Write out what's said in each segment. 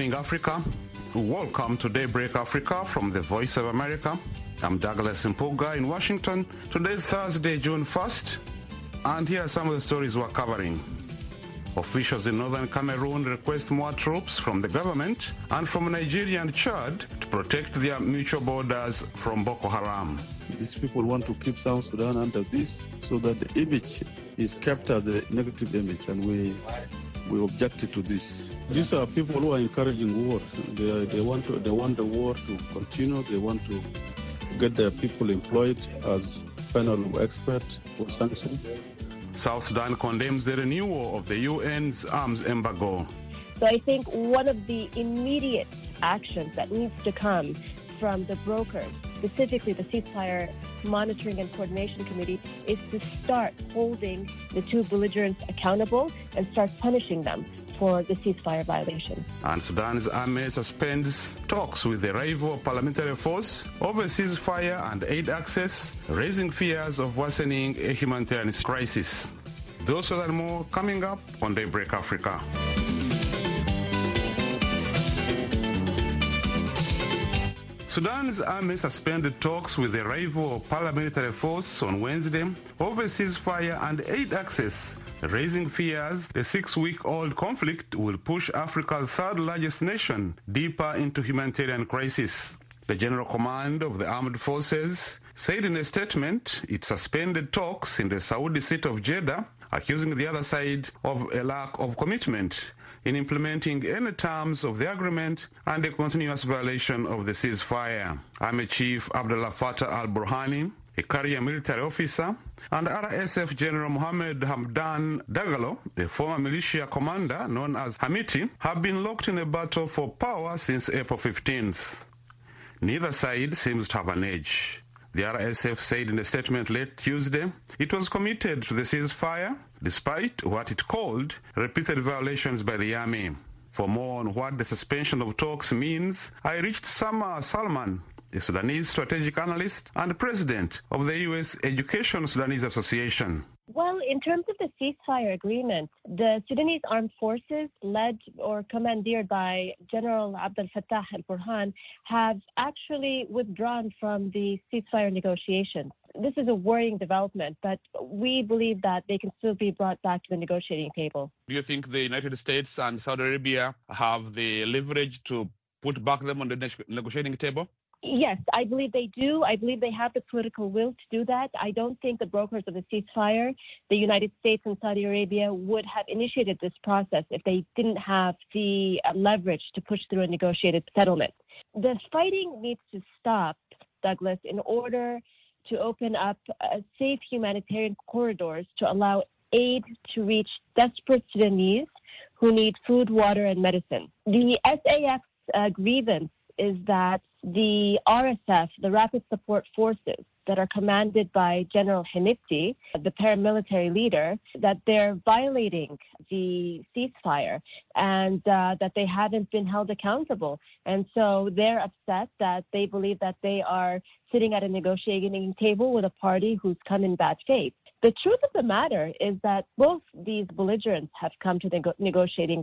morning, Africa. Welcome to Daybreak Africa from the Voice of America. I'm Douglas Mpuga in Washington. Today, Thursday, June 1st. And here are some of the stories we're covering. Officials in northern Cameroon request more troops from the government and from Nigeria and Chad to protect their mutual borders from Boko Haram. These people want to keep South Sudan under this so that the image is kept as a negative image, and we objected to this. These are people who are encouraging war. They want the war to continue. They want to get their people employed as panel experts for sanctions. South Sudan condemns the renewal of the UN's arms embargo. So I think one of the immediate actions that needs to come from the brokers, specifically the Ceasefire Monitoring and Coordination Committee, is to start holding the two belligerents accountable and start punishing them for the ceasefire violation. And Sudan's army suspends talks with the rival parliamentary force over ceasefire and aid access, raising fears of worsening a humanitarian crisis. Those and more coming up on Daybreak Africa. Sudan's army suspended talks with the rival paramilitary force on Wednesday over ceasefire and aid access, raising fears the 6-week-old conflict will push Africa's third-largest nation deeper into humanitarian crisis. The General Command of the Armed Forces said in a statement it suspended talks in the Saudi city of Jeddah, accusing the other side of a lack of commitment in implementing any terms of the agreement and a continuous violation of the ceasefire. Army Chief Abdullah Fattah al-Burhani, a career military officer, and RSF General Mohammed Hamdan Dagalo, a former militia commander known as Hamiti, have been locked in a battle for power since April 15th. Neither side seems to have an edge. The RSF said in a statement late Tuesday it was committed to the ceasefire despite what it called repeated violations by the army. For more on what the suspension of talks means, I reached Sama Salman, a Sudanese strategic analyst and president of the U.S. Education Sudanese Association. Well, in terms of the ceasefire agreement, the Sudanese armed forces, led or commandeered by General Abdel Fattah al-Burhan, have actually withdrawn from the ceasefire negotiations. This is a worrying development, but we believe that they can still be brought back to the negotiating table. Do you think the United States and Saudi Arabia have the leverage to put back them on the negotiating table? Yes, I believe they do. I believe they have the political will to do that. I don't think the brokers of the ceasefire, the United States and Saudi Arabia, would have initiated this process if they didn't have the leverage to push through a negotiated settlement. The fighting needs to stop, Douglas, in order to open up safe humanitarian corridors to allow aid to reach desperate Sudanese who need food, water, and medicine. The SAF's grievance is that the RSF, the Rapid Support Forces that are commanded by General Hamiti, the paramilitary leader, that they're violating the ceasefire and that they haven't been held accountable. And so they're upset that they believe that they are sitting at a negotiating table with a party who's come in bad faith. The truth of the matter is that both these belligerents have come to the negotiating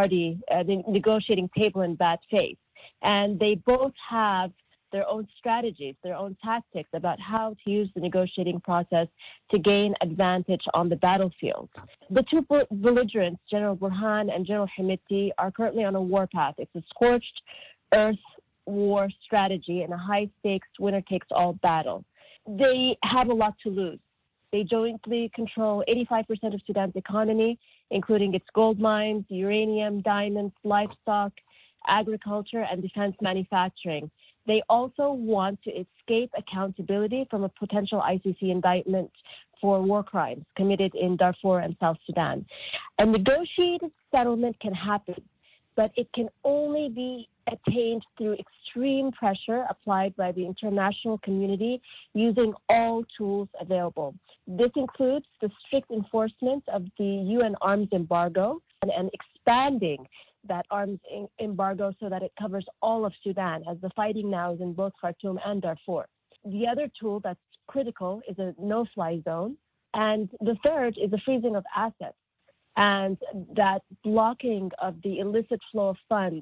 table in bad faith. And they both have their own strategies, their own tactics about how to use the negotiating process to gain advantage on the battlefield. The two belligerents, General Burhan and General Hamiti, are currently on a warpath. It's a scorched earth war strategy and a high-stakes winner-takes-all battle. They have a lot to lose. They jointly control 85% of Sudan's economy, including its gold mines, uranium, diamonds, livestock, agriculture, and defense manufacturing. They also want to escape accountability from a potential ICC indictment for war crimes committed in Darfur and South Sudan. A negotiated settlement can happen, but it can only be attained through extreme pressure applied by the international community using all tools available. This includes the strict enforcement of the UN arms embargo and expanding that arms embargo so that it covers all of Sudan, as the fighting now is in both Khartoum and Darfur. The other tool that's critical is a no-fly zone. And the third is the freezing of assets and that blocking of the illicit flow of funds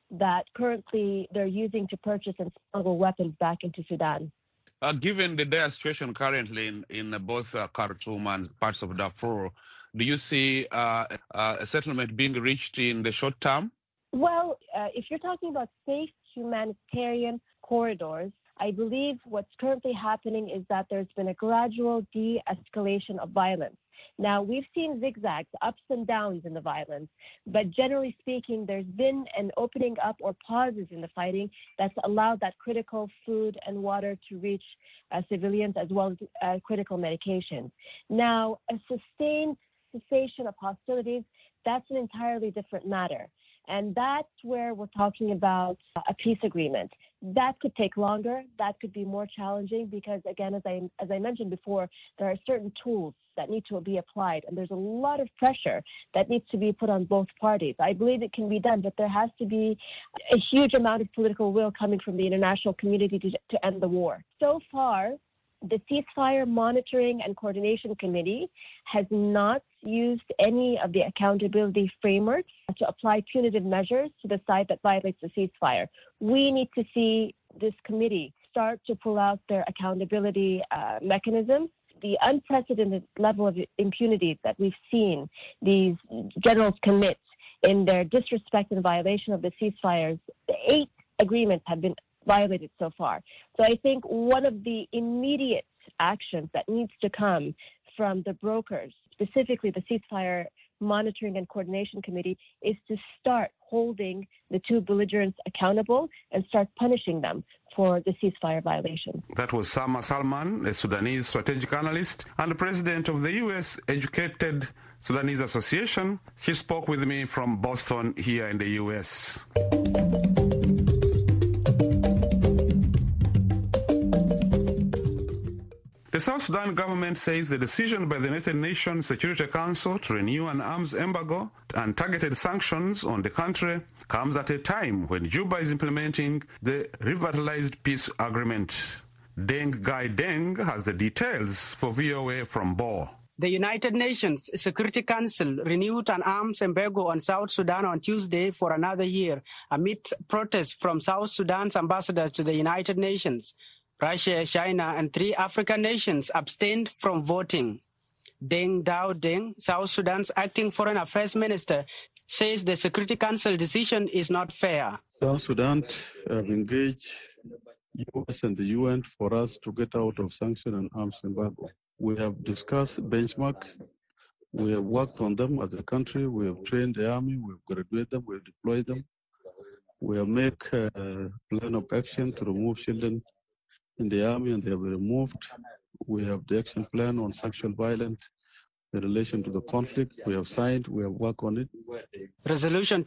that currently they're using to purchase and smuggle weapons back into Sudan. Given the dire situation currently in both Khartoum and parts of Darfur, do you see a settlement being reached in the short term? Well, if you're talking about safe humanitarian corridors, I believe what's currently happening is that there's been a gradual de-escalation of violence. Now, we've seen zigzags, ups and downs in the violence, but generally speaking, there's been an opening up or pauses in the fighting that's allowed that critical food and water to reach civilians as well as critical medications. Now, a sustained cessation of hostilities, that's an entirely different matter. And that's where we're talking about a peace agreement. That could take longer. That could be more challenging because, again, as I mentioned before, there are certain tools that need to be applied. And there's a lot of pressure that needs to be put on both parties. I believe it can be done, but there has to be a huge amount of political will coming from the international community to end the war. So far, the Ceasefire Monitoring and Coordination Committee has not used any of the accountability frameworks to apply punitive measures to the side that violates the ceasefire. We need to see this committee start to pull out their accountability mechanisms. The unprecedented level of impunity that we've seen these generals commit in their disrespect and violation of the ceasefires, the 8 agreements have been violated so far. So I think one of the immediate actions that needs to come from the brokers, specifically the Ceasefire Monitoring and Coordination Committee, is to start holding the 2 belligerents accountable and start punishing them for the ceasefire violation. That was Sama Salman, a Sudanese strategic analyst and the president of the U.S. Educated Sudanese Association. She spoke with me from Boston here in the U.S. The South Sudan government says the decision by the United Nations Security Council to renew an arms embargo and targeted sanctions on the country comes at a time when Juba is implementing the revitalized peace agreement. Deng Gai Deng has the details for VOA from Bo. The United Nations Security Council renewed an arms embargo on South Sudan on Tuesday for another year amid protests from South Sudan's ambassadors to the United Nations. Russia, China, and 3 African nations abstained from voting. Deng Dao Deng, South Sudan's acting foreign affairs minister, says the Security Council decision is not fair. South Sudan have engaged U.S. and the UN for us to get out of sanction and arms embargo. We have discussed benchmark. We have worked on them as a country. We have trained the army. We have graduated them. We have deployed them. We have made a plan of action to remove children in the army, and they have been removed. We have the action plan on sexual violence in relation to the conflict. We have signed, we have worked on it. Resolution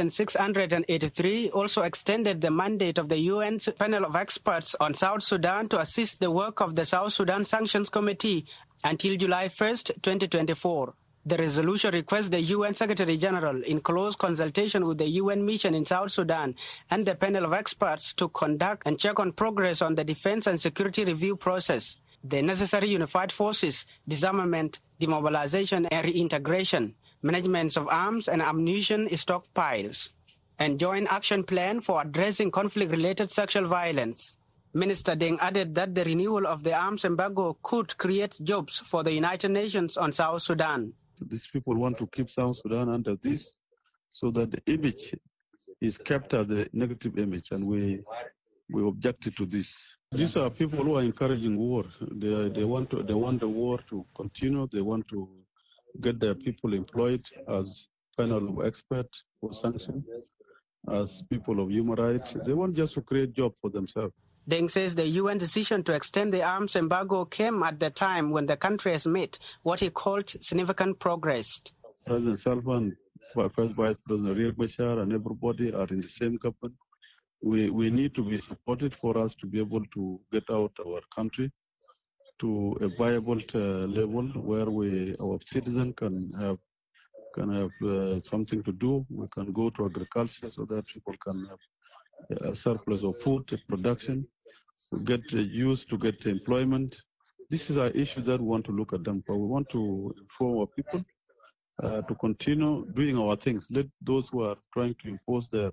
2683 also extended the mandate of the UN's panel of experts on South Sudan to assist the work of the South Sudan Sanctions Committee until July 1st, 2024. The resolution requests the UN Secretary General, in close consultation with the UN mission in South Sudan and the panel of experts, to conduct and check on progress on the defense and security review process, the necessary unified forces, disarmament, demobilization and reintegration, management of arms and ammunition stockpiles, and joint action plan for addressing conflict-related sexual violence. Minister Deng added that the renewal of the arms embargo could create jobs for the United Nations on South Sudan. These people want to keep South Sudan under this so that the image is kept as a negative image, and we objected to this. These are people who are encouraging war. They want the war to continue. They want to get their people employed as panel of experts for sanctions, as people of human rights. They want just to create jobs for themselves. Deng says the UN decision to extend the arms embargo came at the time when the country has made what he called significant progress. President Salva and First Vice President Riek Machar and everybody are in the same government. We need to be supported for us to be able to get out our country to a viable level where our citizens can have something to do. We can go to agriculture so that people can have a surplus of food production, to get use to get employment. This is our issue that we want to look at them for. We want to inform our people to continue doing our things. Let those who are trying to impose their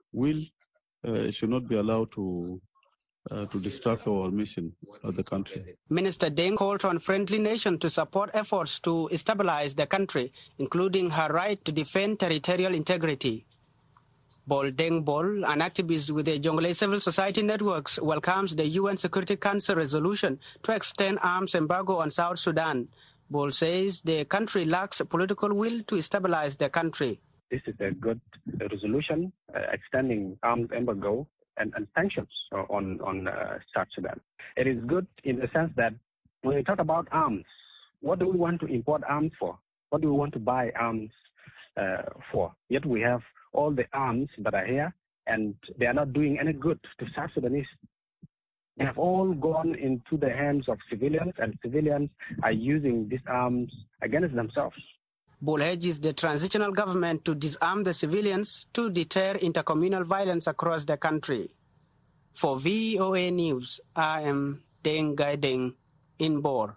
should not be allowed to distract our mission of the country. Minister Deng called on friendly nations to support efforts to stabilize the country, including her right to defend territorial integrity. Bol Deng Bol, an activist with the Jonglei Civil Society Networks, welcomes the UN Security Council resolution to extend arms embargo on South Sudan. Bol says the country lacks political will to stabilize the country. This is a good resolution extending arms embargo and sanctions on South Sudan. It is good in the sense that when we talk about arms, what do we want to import arms for? What do we want to buy arms for? Yet we have all the arms that are here, and they are not doing any good to South Sudanese. They have all gone into the hands of civilians, and civilians are using these arms against themselves. Bol urges the transitional government to disarm the civilians to deter intercommunal violence across the country. For VOA News, I am Deng Gai Deng in Bor.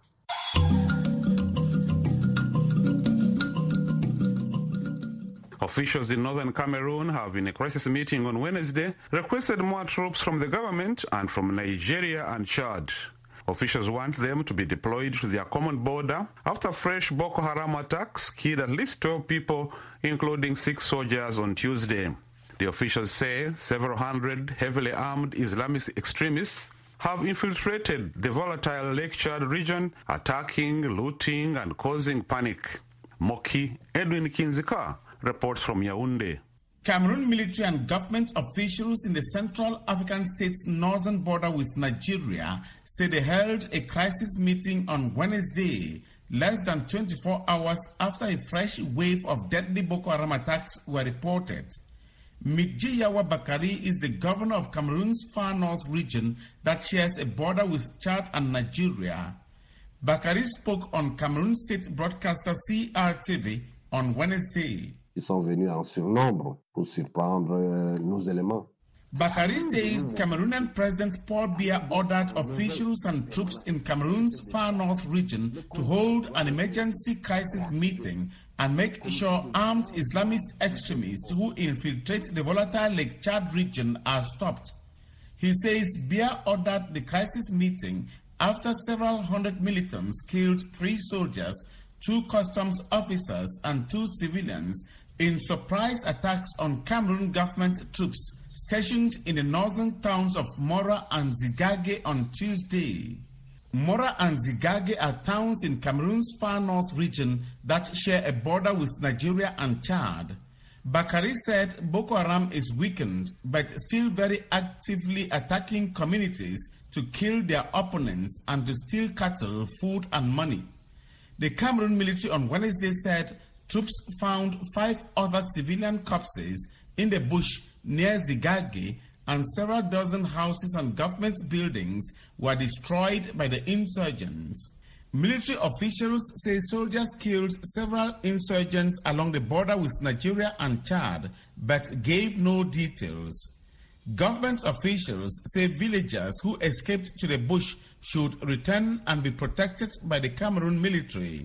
Officials in northern Cameroon have, in a crisis meeting on Wednesday, requested more troops from the government and from Nigeria and Chad. Officials want them to be deployed to their common border after fresh Boko Haram attacks killed at least 12 people, including 6 soldiers on Tuesday. The officials say several hundred heavily armed Islamist extremists have infiltrated the volatile Lake Chad region, attacking, looting, and causing panic. Moki Edwin Kinzika reports from Yaoundé. Cameroon military and government officials in the Central African state's northern border with Nigeria say they held a crisis meeting on Wednesday, less than 24 hours after a fresh wave of deadly Boko Haram attacks were reported. Midjiyawa Bakari is the governor of Cameroon's far north region that shares a border with Chad and Nigeria. Bakari spoke on Cameroon state broadcaster CRTV on Wednesday. Ils sont venus en surnombre pour surprendre nos éléments. Bakari says Cameroonian President Paul Biya ordered officials and troops in Cameroon's far north region to hold an emergency crisis meeting and make sure armed Islamist extremists who infiltrate the volatile Lake Chad region are stopped. He says Biya ordered the crisis meeting after several hundred militants killed 3 soldiers, 2 customs officers and 2 civilians in surprise attacks on Cameroon government troops stationed in the northern towns of Mora and Zigage on Tuesday. Mora and Zigage are towns in Cameroon's far north region that share a border with Nigeria and Chad. Bakari said Boko Haram is weakened but still very actively attacking communities to kill their opponents and to steal cattle, food and money. The Cameroon military on Wednesday said troops found 5 other civilian corpses in the bush near Zigage, and several dozen houses and government buildings were destroyed by the insurgents. Military officials say soldiers killed several insurgents along the border with Nigeria and Chad, but gave no details. Government officials say villagers who escaped to the bush should return and be protected by the Cameroon military.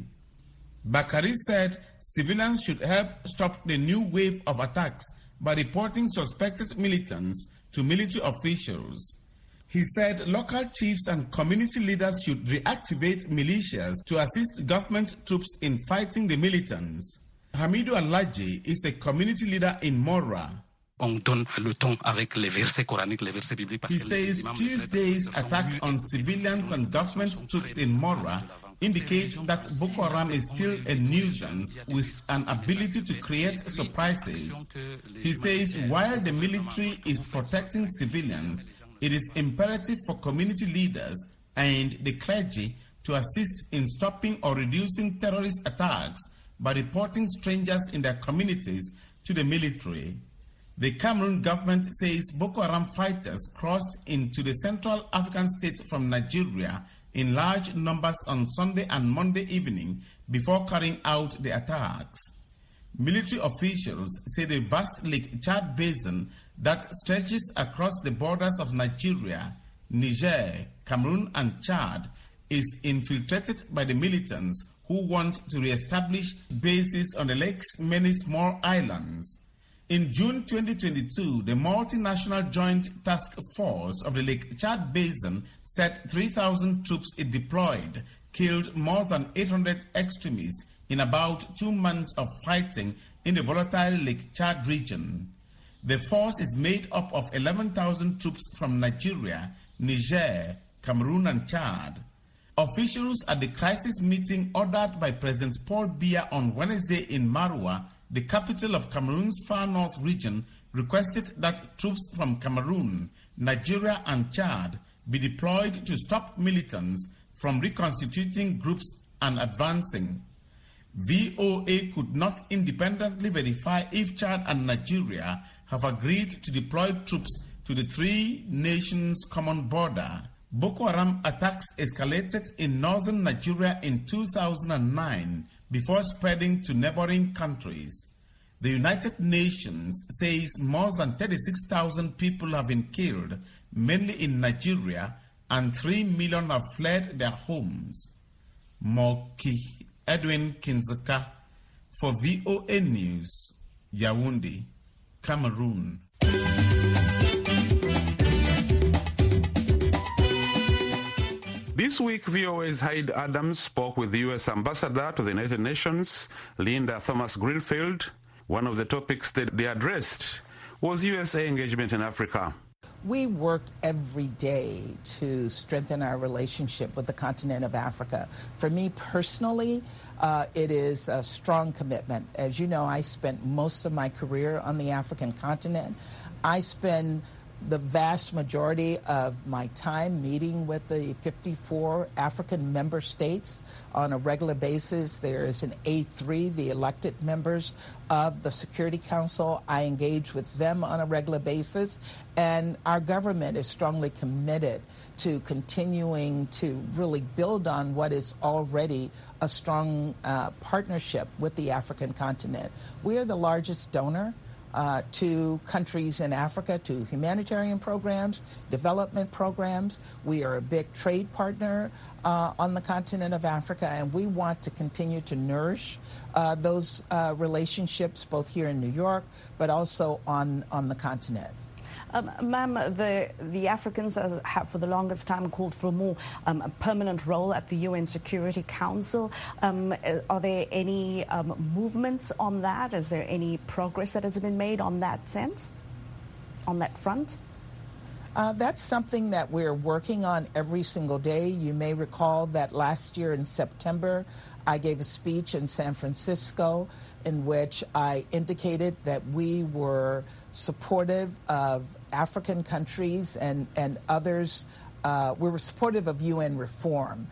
Bakari said civilians should help stop the new wave of attacks by reporting suspected militants to military officials. He said local chiefs and community leaders should reactivate militias to assist government troops in fighting the militants. Hamidou Alaji is a community leader in Mora. On donne le ton avec les versets coraniques, les versets bibliques. He says Tuesday's attack on civilians and government troops in Mora indicate that Boko Haram is still a nuisance with an ability to create surprises. He says while the military is protecting civilians, it is imperative for community leaders and the clergy to assist in stopping or reducing terrorist attacks by reporting strangers in their communities to the military. The Cameroon government says Boko Haram fighters crossed into the Central African state from Nigeria in large numbers on Sunday and Monday evening before carrying out the attacks. Military officials say the vast Lake Chad basin that stretches across the borders of Nigeria, Niger, Cameroon and Chad is infiltrated by the militants who want to re-establish bases on the lake's many small islands. In June 2022, the multinational Joint Task Force of the Lake Chad Basin said 3,000 troops it deployed killed more than 800 extremists in about 2 months of fighting in the volatile Lake Chad region. The force is made up of 11,000 troops from Nigeria, Niger, Cameroon and Chad. Officials at the crisis meeting ordered by President Paul Biya on Wednesday in Marwa, the capital of Cameroon's far north region, requested that troops from Cameroon, Nigeria and Chad be deployed to stop militants from reconstituting groups and advancing. VOA could not independently verify if Chad and Nigeria have agreed to deploy troops to the three nations' common border. Boko Haram attacks escalated in northern Nigeria in 2009 before spreading to neighboring countries. The United Nations says more than 36,000 people have been killed, mainly in Nigeria, and 3 million have fled their homes. Moki Edwin Kinzaka for VOA News, Yaoundé, Cameroon. This week, VOA's Hyde Adams spoke with the U.S. Ambassador to the United Nations, Linda Thomas-Greenfield. One of the topics that they addressed was USA engagement in Africa. We work every day to strengthen our relationship with the continent of Africa. For me personally, it is a strong commitment. As you know, I spent most of my career on the African continent. I spend the vast majority of my time meeting with the 54 African member states on a regular basis. There is an A3, the elected members of the Security Council. I engage with them on a regular basis, and our government is strongly committed to continuing to really build on what is already a strong partnership with the African continent. We are the largest donor to countries in Africa, to humanitarian programs, development programs. We are a big trade partner on the continent of Africa, and we want to continue to nourish those relationships both here in New York, but also on the continent. Ma'am, the Africans have for the longest time called for a more permanent role at the UN Security Council. Are there any movements on that? Is there any progress that has been made on that sense, on that front? That's something that we're working on every single day. You may recall that last year in September, I gave a speech in San Francisco in which I indicated that we were supportive of African countries and others. We were supportive of UN reform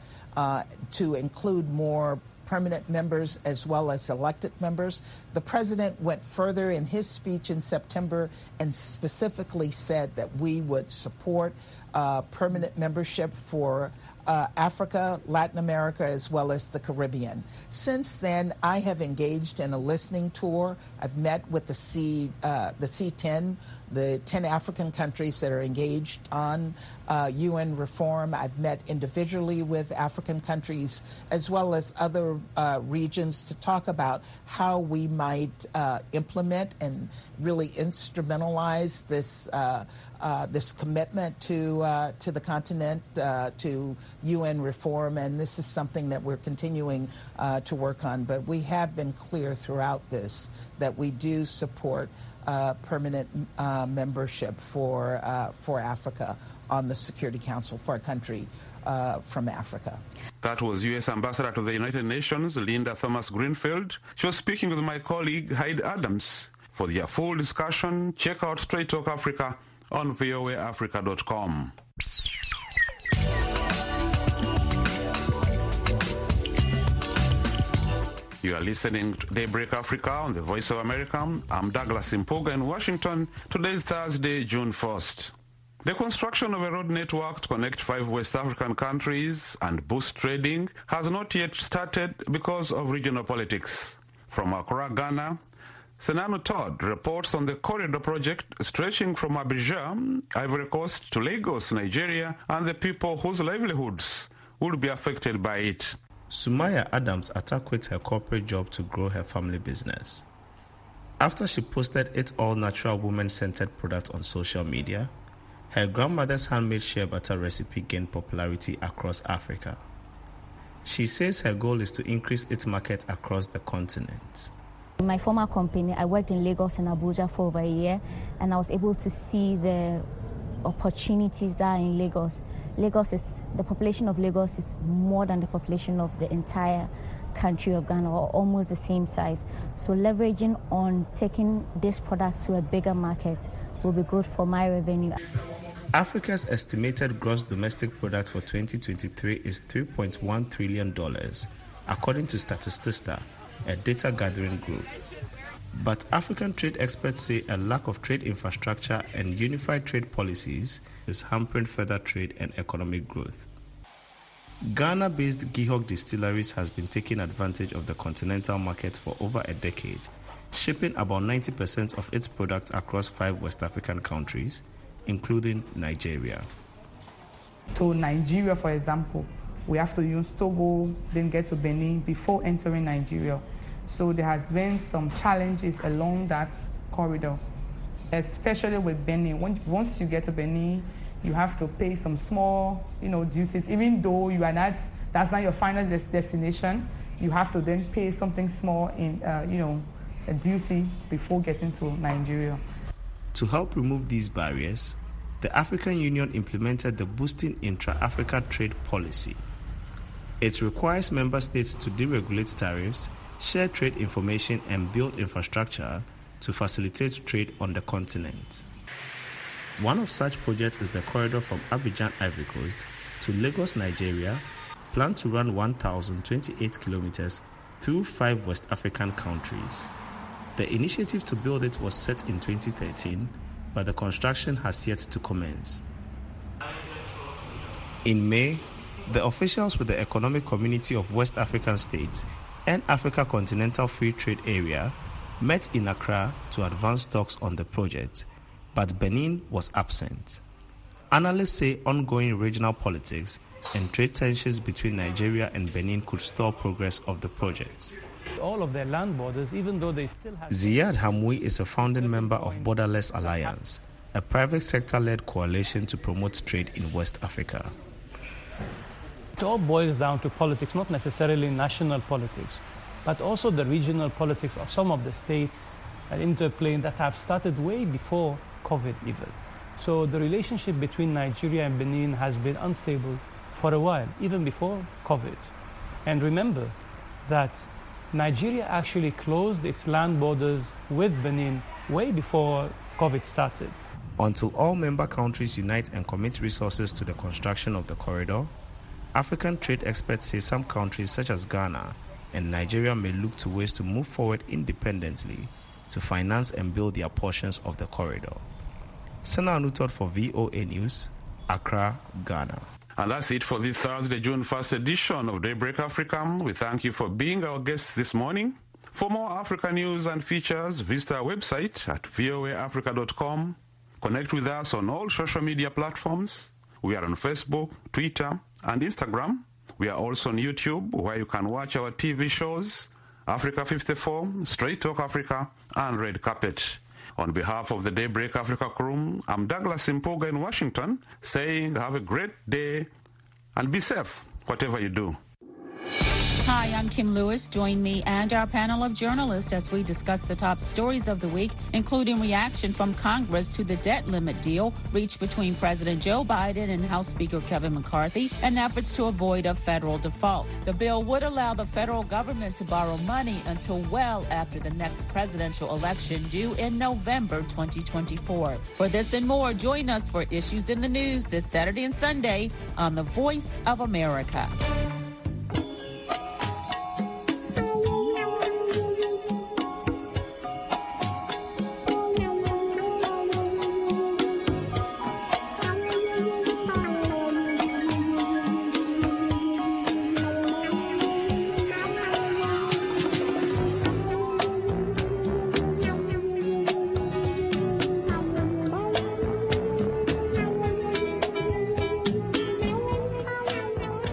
to include more permanent members as well as elected members. The president went further in his speech in September and specifically said that we would support permanent membership for Africa, Latin America, as well as the Caribbean. Since then, I have engaged in a listening tour. I've met with the C10, the 10 African countries that are engaged on UN reform. I've met individually with African countries as well as other regions to talk about how we might implement and really instrumentalize this this commitment to the continent, to UN reform, and this is something that we're continuing to work on. But we have been clear throughout this that we do support permanent membership for Africa on the Security Council for a country from Africa. That was U.S. Ambassador to the United Nations, Linda Thomas-Greenfield. She was speaking with my colleague, Hyde Adams. For their full discussion, check out Straight Talk Africa on voaafrica.com. You are listening to Daybreak Africa on the Voice of America. I'm Douglas Impoga in Washington. Today is Thursday, June 1st. The construction of a road network to connect 5 West African countries and boost trading has not yet started because of regional politics. From Accra, Ghana, Senanu Todd reports on the corridor project stretching from Abidjan, Ivory Coast to Lagos, Nigeria, and the people whose livelihoods will be affected by it. Sumaya Adams had to quit her corporate job to grow her family business. After she posted its all-natural woman-centered product on social media, her grandmother's handmade shea butter recipe gained popularity across Africa. She says her goal is to increase its market across the continent. In my former company, I worked in Lagos and Abuja for over a year, and I was able to see the opportunities that are in Lagos. The population of Lagos is more than the population of the entire country of Ghana, or almost the same size. So leveraging on taking this product to a bigger market will be good for my revenue. Africa's estimated gross domestic product for 2023 is $3.1 trillion, according to Statista, a data gathering group. But African trade experts say a lack of trade infrastructure and unified trade policies is hampering further trade and economic growth. Ghana-based Gihog Distilleries has been taking advantage of the continental market for over a decade, shipping about 90% of its products across 5 West African countries, including Nigeria. To Nigeria, for example, we have to use Togo, then get to Benin before entering Nigeria. So there has been some challenges along that corridor, especially with Benin. Once you get to Benin, you have to pay some small, duties. Even though that's not your final destination, you have to then pay something small in, a duty before getting to Nigeria. To help remove these barriers, the African Union implemented the Boosting Intra-Africa Trade Policy. It requires member states to deregulate tariffs, share trade information, and build infrastructure to facilitate trade on the continent. One of such projects is the corridor from Abidjan, Ivory Coast, to Lagos, Nigeria, planned to run 1,028 kilometers through 5 West African countries. The initiative to build it was set in 2013, but the construction has yet to commence. In May, the officials with the Economic Community of West African States and Africa Continental Free Trade Area met in Accra to advance talks on the project, but Benin was absent. Analysts say ongoing regional politics and trade tensions between Nigeria and Benin could stall progress of the project. All of their land borders, even though they still have... Ziad Hamoui is a founding member of Borderless Alliance, a private sector-led coalition to promote trade in West Africa. It all boils down to politics, not necessarily national politics, but also the regional politics of some of the states and interplay that have started way before COVID even. So the relationship between Nigeria and Benin has been unstable for a while, even before COVID. And remember that Nigeria actually closed its land borders with Benin way before COVID started. Until all member countries unite and commit resources to the construction of the corridor, African trade experts say some countries such as Ghana and Nigeria may look to ways to move forward independently to finance and build their portions of the corridor. Sana Anutot for VOA News, Accra, Ghana. And that's it for this Thursday, June 1st edition of Daybreak Africa. We thank you for being our guests this morning. For more Africa news and features, visit our website at voaafrica.com. Connect with us on all social media platforms. We are on Facebook, Twitter, and Instagram. We are also on YouTube, where you can watch our TV shows, Africa 54, Straight Talk Africa, and Red Carpet. On behalf of the Daybreak Africa crew, I'm Douglas Impoga in Washington, saying have a great day and be safe, whatever you do. Hi, I'm Kim Lewis. Join me and our panel of journalists as we discuss the top stories of the week, including reaction from Congress to the debt limit deal reached between President Joe Biden and House Speaker Kevin McCarthy, and efforts to avoid a federal default. The bill would allow the federal government to borrow money until well after the next presidential election due in November 2024. For this and more, join us for Issues in the News this Saturday and Sunday on The Voice of America.